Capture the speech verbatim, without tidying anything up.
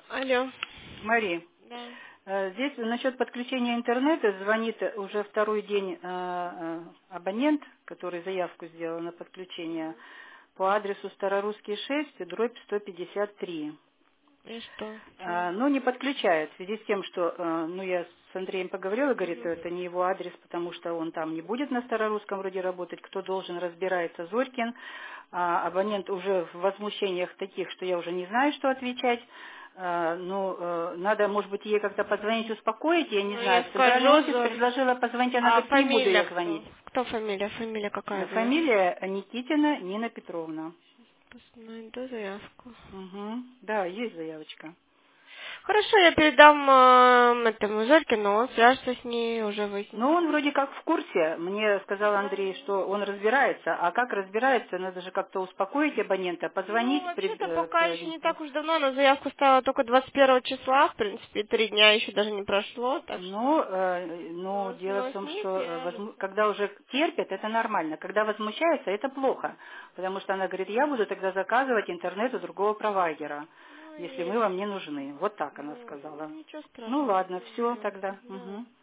Алло. Мари, Да. э, здесь насчет подключения интернета звонит уже второй день э, э, абонент, который заявку сделал на подключение по адресу Старорусский шесть, дробь сто пятьдесят три. И что? Чё? Э, Но не подключает в связи с тем, что, э, ну, я с Андреем поговорила, говорит, Мгм. это не его адрес, потому что он там не будет на Старорусском вроде работать, кто должен, разбирается Зорькин. А абонент уже в возмущениях таких, что я уже не знаю, что отвечать. Э, Ну, э, надо, может быть, ей как-то позвонить, успокоить, я не Ну, знаю. я В центральный скажу, офис Зорь. предложила позвонить, она А говорит, не буду я фамилия кто? звонить. Кто фамилия? Фамилия Э, какая заявка? Фамилия Никитина Нина Петровна. Найду заявку. Угу. Да, есть заявочка. Хорошо, я передам э, этому Зорькину, он свяжется с ней, уже выяснит. Ну, он вроде как в курсе. Мне сказал Андрей, что он разбирается. А как разбирается, надо же как-то успокоить абонента, Ну, позвонить. Пред- вообще-то э, пока к- еще не так уж давно, она заявку ставила только двадцать первого числа, в принципе, три дня еще даже не прошло, так что Ну, э, ну, но, дело в но с том, ней что э, возму- свяжется. когда уже терпят, это нормально. Когда возмущаются, это плохо. Потому что она говорит, я буду тогда заказывать интернет у другого провайдера, Ну, если и мы вам не нужны. Вот так она ну, сказала. ничего Ну, страшного, ладно, все разберется. тогда. Да. Мгм.